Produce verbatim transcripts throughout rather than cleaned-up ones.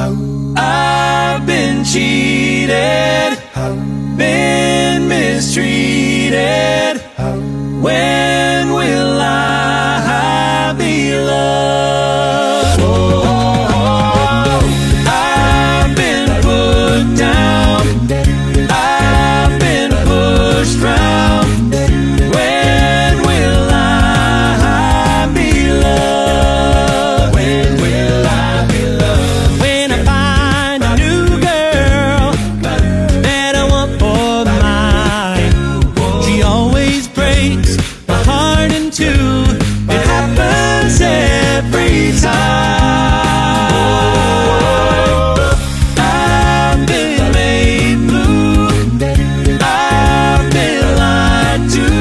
I've been cheated, been mistreated. When will I be loved? Oh, I've been put down, I've been pushed round. When will I be loved? When will I be loved? When I find a new girl that I want for mine, she always breaks my heart in two. It happens every time. I've been made blue, I've been lied to.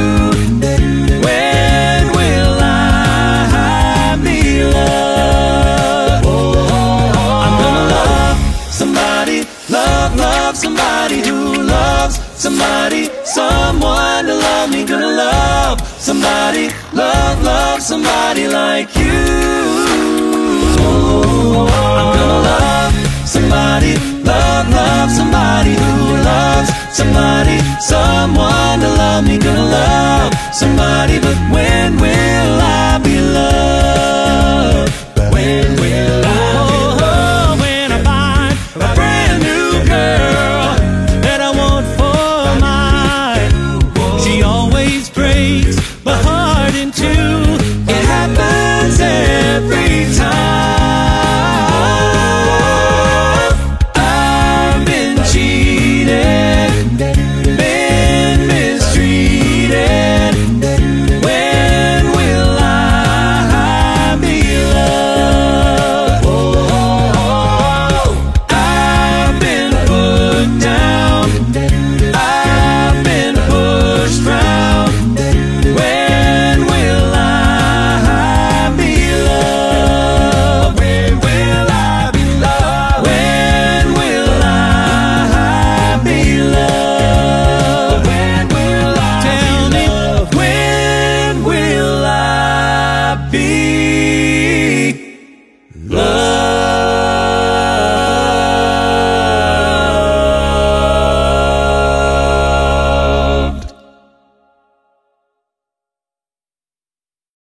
When will I be loved? I'm gonna love somebody, love, love somebody who loves somebody, someone to love me. Gonna love somebody, love, love somebody like you.